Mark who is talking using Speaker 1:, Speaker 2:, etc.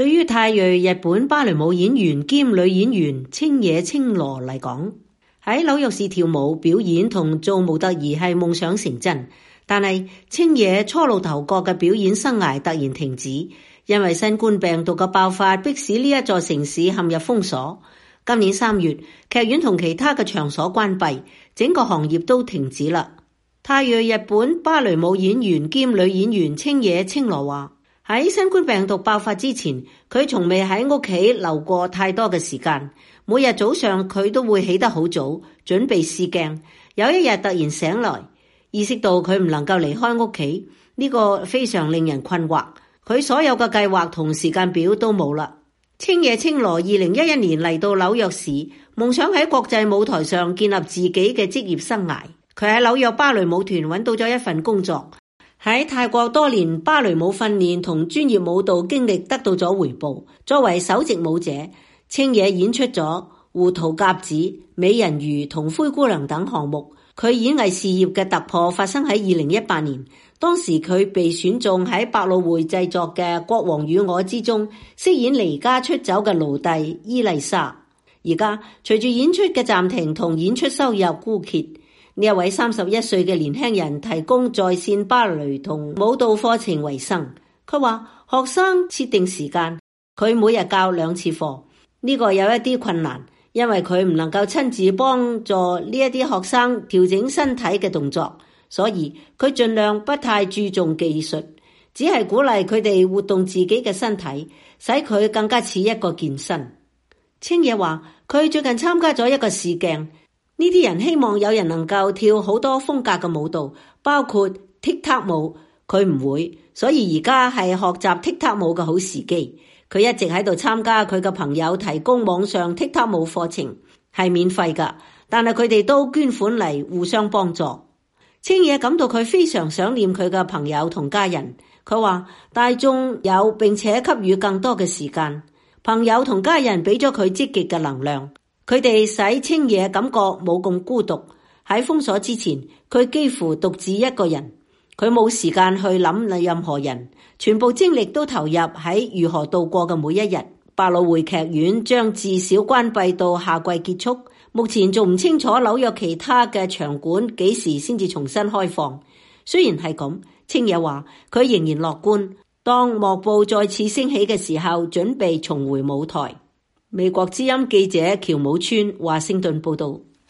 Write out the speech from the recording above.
Speaker 1: 對於泰裔日本芭蕾舞演員兼女演員青野青羅嚟講，喺紐約市跳舞表演同做模特兒係夢想成真，但係青野初露頭角嘅表演生涯突然停止，因為新冠病毒嘅爆發迫使呢一座城市陷入封鎖。今年3月，劇院同其他嘅場所關閉，整個行業都停止啦。泰裔日本芭蕾舞演員兼女演員青野青羅話，喺新冠病毒爆發之前，佢從未喺屋企留過太多嘅時間。每日早上佢都會起得好早，準備試鏡。有一日突然醒來，意識到佢唔能夠離開屋企，呢個非常令人困惑。佢所有嘅計劃同時間表都冇啦。青野青羅2011年嚟到紐約市，夢想喺國際舞台上建立自己嘅職業生涯。佢喺紐約芭蕾舞團揾到咗一份工作。喺泰國多年芭蕾舞訓練同專業舞蹈經歷得到咗回報。作為首席舞者，青野演出咗胡桃夾子、美人魚同灰姑娘等項目。佢演藝事業嘅突破發生喺2018年，當時佢被選中喺百老匯製作嘅《國王與我》之中飾演離家出走嘅奴隸伊麗莎。而家隨住演出嘅暫停同演出收入枯竭，呢一位31歲嘅年輕人提供在線芭蕾同舞蹈課程為生。佢話學生設定時間，佢每日教2次課。呢個有一啲困難，因為佢唔能夠親自幫助呢一啲學生調整身體嘅動作，所以佢盡量不太注重技術，只係鼓勵佢哋活動自己嘅身體，使佢更加似一個健身。青野話佢最近參加咗一個試鏡，呢啲人希望有人能夠跳好多風格嘅舞蹈，包括踢踏舞。佢唔會，所以而家係學習踢踏舞嘅好時機。佢一直喺度參加佢嘅朋友提供網上踢踏舞課程，係免費㗎，但係佢哋都捐款嚟互相幫助。青野感到佢非常想念佢嘅朋友同家人。佢話大眾有並且給予更多嘅時間，朋友同家人俾咗佢積極嘅能量。佢哋使青野感覺冇咁孤獨。喺封鎖之前，佢幾乎獨自一個人，佢冇時間去諗任何人，全部精力都投入喺如何度過嘅每一日。百老匯劇院將至少關閉到夏季結束，目前仲唔清楚紐約其他嘅場館幾時先至重新開放。雖然係咁，青野話佢仍然樂觀，當幕布再次升起嘅時候，準備重回舞台。美國之音記者喬武村華盛頓報道。